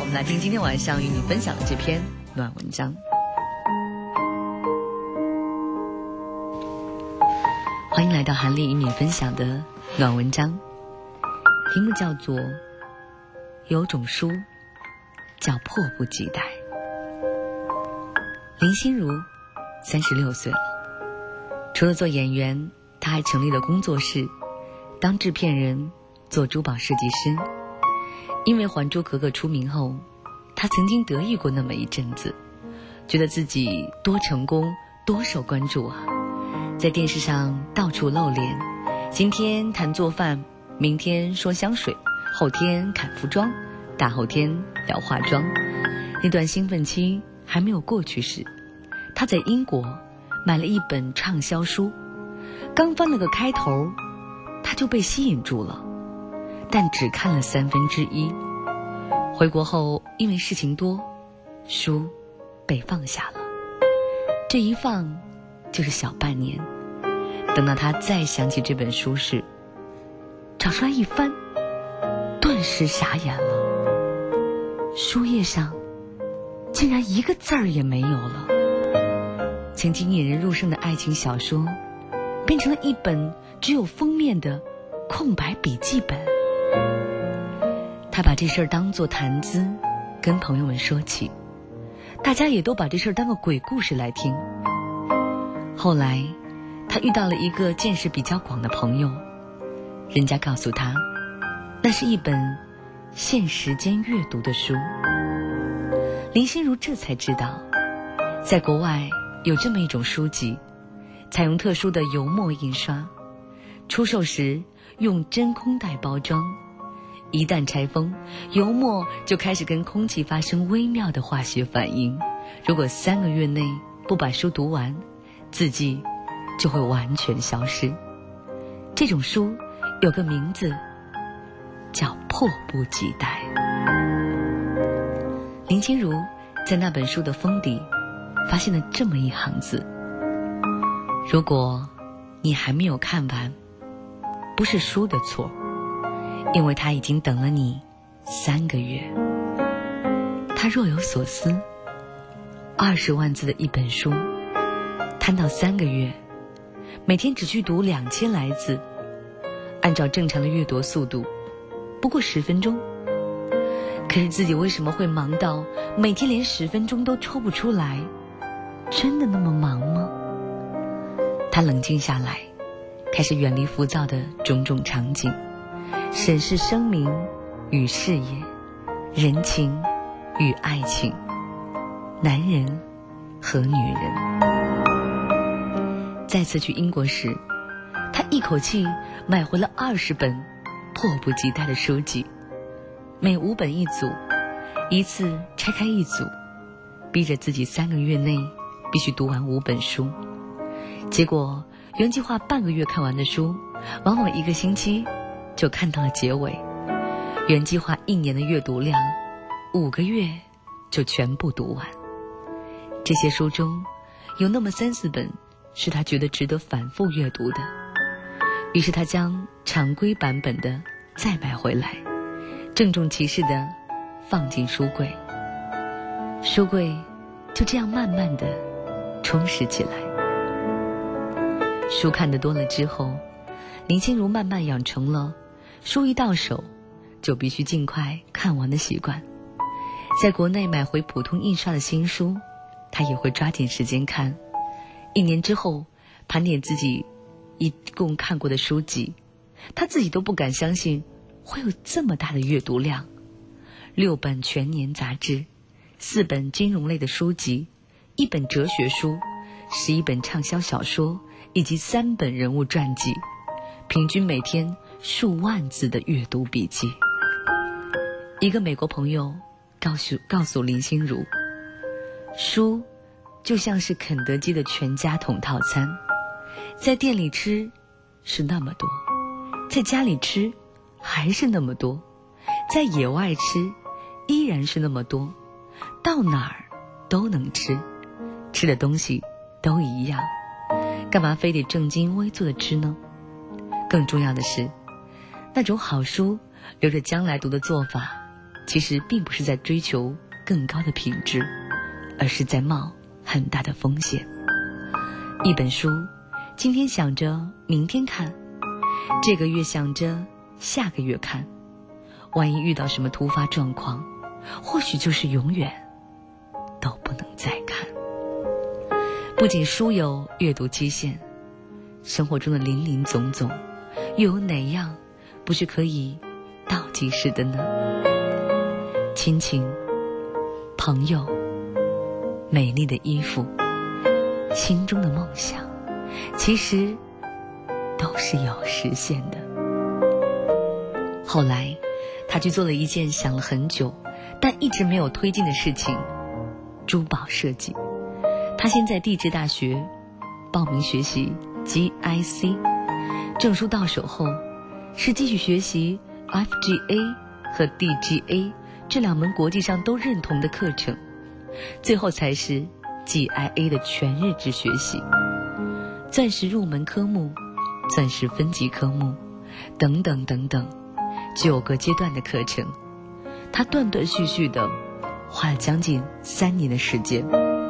们来听今天晚上与你分享的这篇暖文章。欢迎来到韩丽与你分享的暖文章，题目叫做有种书叫迫不及待。林心如36岁了，除了做演员，她还成立了工作室，当制片人，做珠宝设计师。因为《还珠格格》出名后，她曾经得意过那么一阵子，觉得自己多成功，多受关注啊！在电视上到处露脸，今天谈做饭，明天说香水，后天砍服装，大后天聊化妆。那段兴奋期还没有过去时，她在英国买了一本畅销书，刚翻了个开头，她就被吸引住了，但只看了1/3。回国后因为事情多，书被放下了，这一放就是小半年。等到他再想起这本书时，找出来一翻，顿时傻眼了，书页上竟然一个字儿也没有了。曾经引人入胜的爱情小说，变成了一本只有封面的空白笔记本。他把这事儿当作谈资跟朋友们说起，大家也都把这事儿当个鬼故事来听。后来他遇到了一个见识比较广的朋友，人家告诉他，那是一本限时间阅读的书。林心如这才知道，在国外有这么一种书籍，采用特殊的油墨印刷，出售时用真空袋包装，一旦拆封，油墨就开始跟空气发生微妙的化学反应。如果3个月内不把书读完，字迹就会完全消失。这种书有个名字叫迫不及待。林心如在那本书的封底发现了这么一行字：如果你还没有看完，不是书的错，因为他已经等了你3个月。他若有所思，20万字的一本书摊到3个月，每天只去读2000来字，按照正常的阅读速度不过10分钟。可是自己为什么会忙到每天连10分钟都抽不出来？真的那么忙吗？他冷静下来，开始远离浮躁的种种场景，审视生命与事业，人情与爱情，男人和女人。再次去英国时，他一口气买回了20本迫不及待的书籍，每5本一组，一次拆开一组，逼着自己3个月内必须读完5本书。结果原计划半个月看完的书，往往1个星期就看到了结尾。原计划1年的阅读量，5个月就全部读完。这些书中有那么3、4本是他觉得值得反复阅读的，于是他将常规版本的再买回来，郑重其事地放进书柜。书柜就这样慢慢地充实起来。书看得多了之后，林心如慢慢养成了书一到手就必须尽快看完的习惯。在国内买回普通印刷的新书，他也会抓紧时间看。1年之后，盘点自己一共看过的书籍，他自己都不敢相信会有这么大的阅读量。6本全年杂志，4本金融类的书籍，1本哲学书，11本畅销小说，以及3本人物传记，平均每天数万字的阅读笔记。一个美国朋友告诉林心如，书就像是肯德基的全家桶套餐，在店里吃是那么多，在家里吃还是那么多，在野外吃依然是那么多，到哪儿都能吃，吃的东西都一样，干嘛非得正襟危坐的吃呢？更重要的是，那种好书留着将来读的做法其实并不是在追求更高的品质，而是在冒很大的风险。一本书，今天想着明天看，这个月想着下个月看，万一遇到什么突发状况，或许就是永远都不能再看。不仅书有阅读期限，生活中的林林总总，又有哪样不是可以倒计时的呢？亲情、朋友、美丽的衣服、心中的梦想，其实都是有实现的。后来他去做了一件想了很久但一直没有推进的事情，珠宝设计。他先在地质大学报名学习 GIC， 证书到手后是继续学习 FGA 和 DGA 这两门国际上都认同的课程，最后才是 GIA 的全日制学习，钻石入门科目、钻石分级科目等等等等9个阶段的课程，他断断续续的花了将近3年的时间。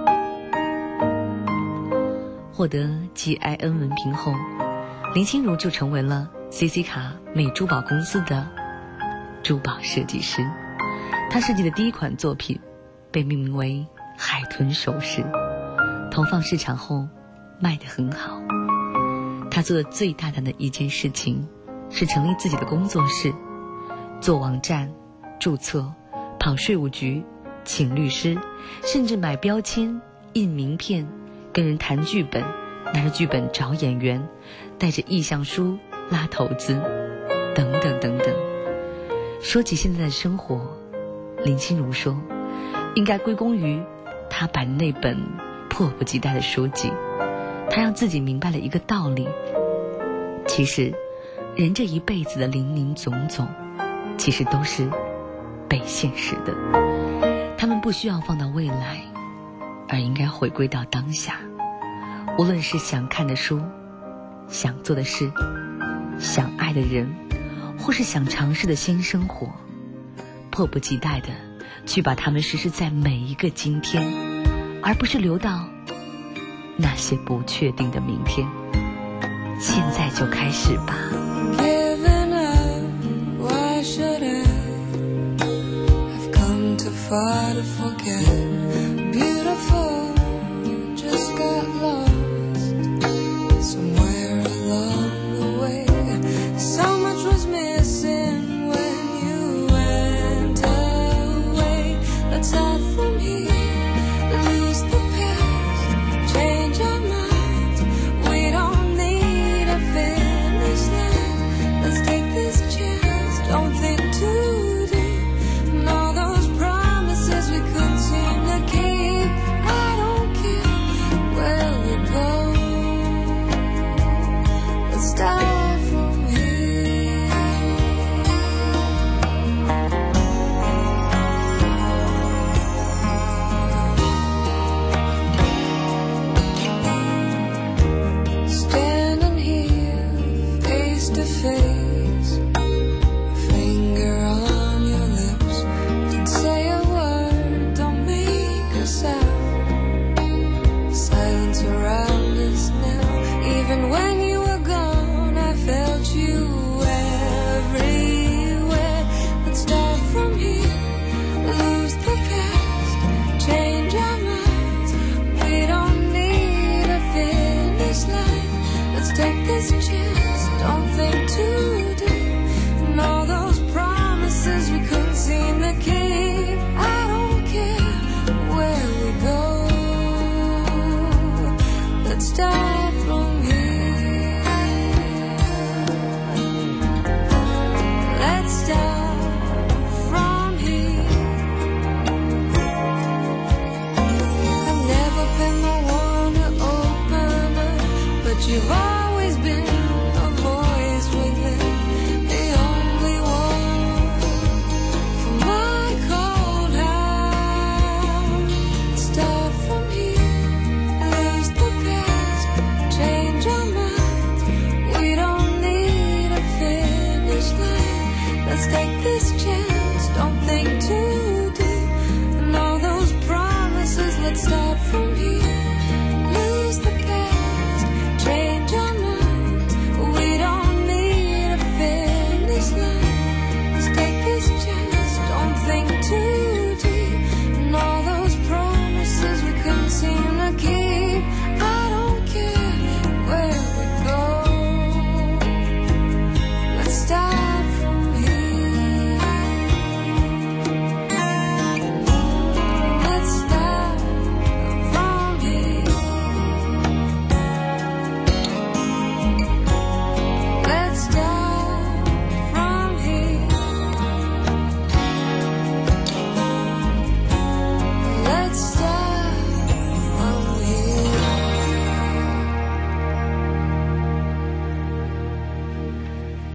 获得 GIN 文凭后，林心如就成为了 CC 卡美珠宝公司的珠宝设计师。她设计的第一款作品被命名为海豚首饰，投放市场后卖得很好。她做的最大胆的一件事情是成立自己的工作室，做网站、注册、跑税务局、请律师，甚至买标签、印名片，跟人谈剧本，拿着剧本找演员，带着意向书拉投资，等等等等。说起现在的生活，林心如说，应该归功于她摆的那本迫不及待的书籍。她让自己明白了一个道理，其实人这一辈子的林林总总，其实都是被现实的，他们不需要放到未来，而应该回归到当下。无论是想看的书、想做的事、想爱的人，或是想尝试的新生活，迫不及待的去把它们实施在每一个今天，而不是留到那些不确定的明天。现在就开始吧。 Giving up, why should I? I've come too far to forget. Beautiful, just got lost.